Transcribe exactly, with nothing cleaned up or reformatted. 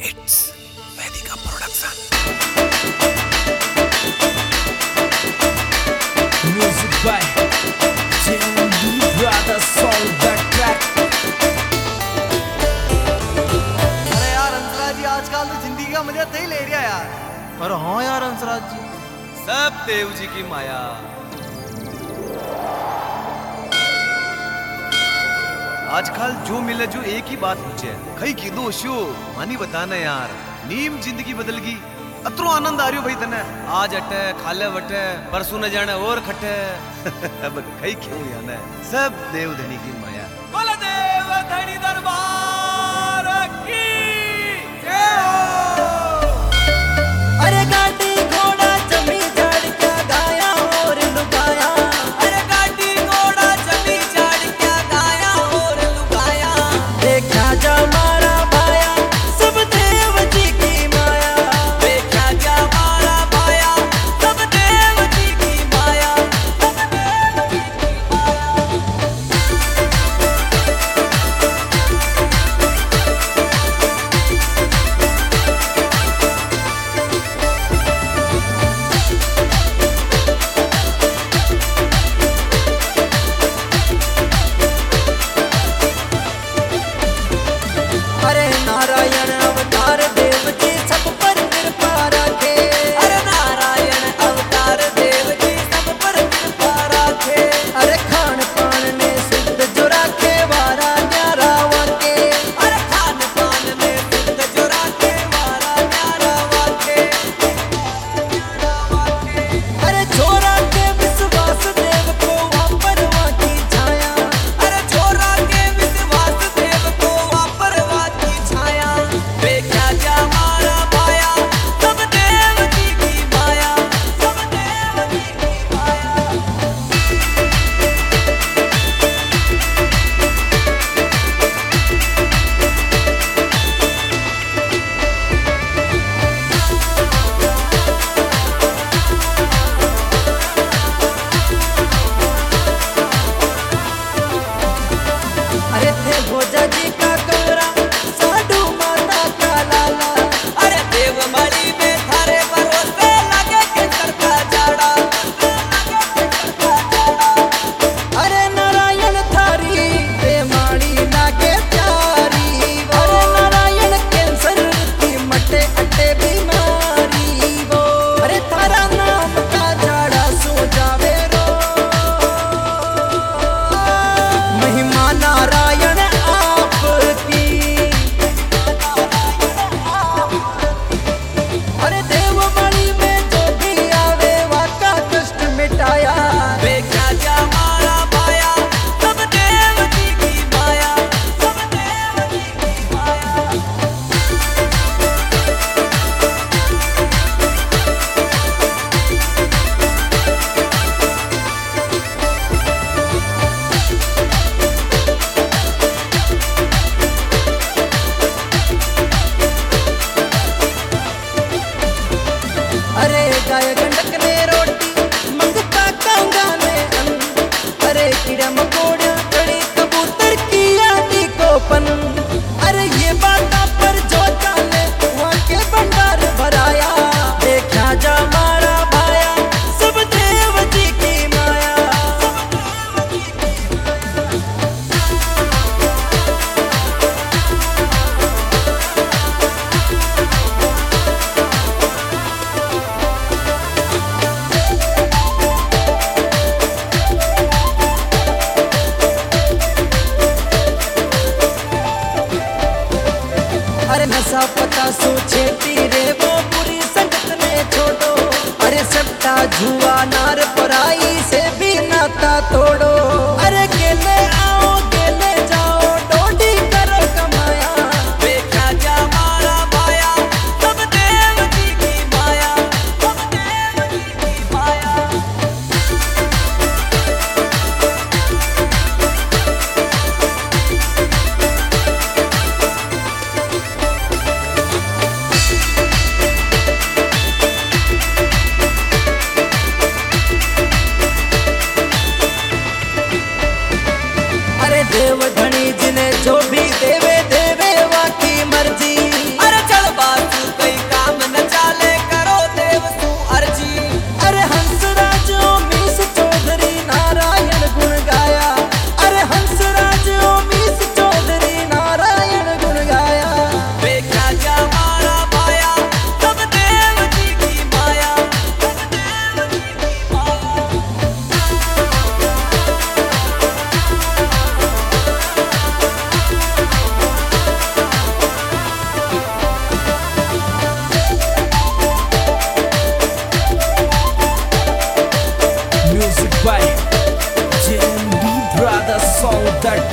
It's Vedika production. Music by J M D Brothers, all the track। अरे यार हंसराज जी, आजकल तो जिंदगी का मजा नहीं ले रहा यार। पर हाँ यार हंसराज जी, सब देव जी की माया। आजकल जो मिले जो एक ही बात पूछे, कई की दोषो मानी बताना यार। नीम जिंदगी बदल गई, अतरो आनंद आ रही हो भाई तने। आज अटे खाले वटे, परसों न जाने और खटे। अब कई क्यों याना, सब देव धनी की माया। बोला देव धनी दरबार की जय हो। अरे गाड़ी घोड़ा जमी झाड़ क्या गाया और लुगाया। अरे गाड़ी घोड़ा जमी झाड़ क्या गाया और लुगाया। देखा जा मारा भाया, सब देव जी की माया। देखा जा मारा भाया, सब देव जी की माया। सब देव जी की अरे नारायण अवतार देव जी सब पर कृपा रखे। अरे नारायण अवतार देव जी सब पर कृपा रखे। अरे खान पान ने शुद्ध जो राखे वारा न्यारा वाके। अरे खान पान ने शुद्ध जो राखे वारा न्यारा वाके। अरे छोरा के विश्वास देव को वापर वाकी छाया। अरे छोरा के विश्वास देव को वापर वाकी छाया। देखा जा मारा भाया, सब देव जी की माया। सब देव जी की माया। अरे थे भोजा जी का कमरा, साधु माता का लाला। अरे देवमणि में थारे भरोसे लगे केसर का जाड़ा। अरे नारायण थारी देवमणि लागे प्यारी। अरे नारायण कैंसर की मटे अटे बीमारी वो। अरे थारा नाम का जाड़ा सो जावे रो। महिमा नारायण आपकी। अरे देवमणि में जो भी आवे वाका कष्ट मिटाया। देखा जा मारा भाया, सब देव जी की माया। सब देव जी की माया। अरे गाय गंडक ने रोटी, मंगता कांगा ने अन्न। अरे कीड़ा मकोड़ा कड़ी कबूतर की आदि को पन। अरे ये बाता पर जो जाने वहाँ के भंडार भराया। देखा जा मारा भाया, सब देव जी की माया। सब देव जी की माया। अरे नशा पता सो छेती रे वो पूरी संगत ने छोड़ो। अरे सबका जुआ नार पराई से भी नाता तोड़ो। अरे गेले आओ गेले जाओ, डोडी करो कमाया। देखा जा मारा भाया, सब देव जी की माया। सब देव जी की माया। that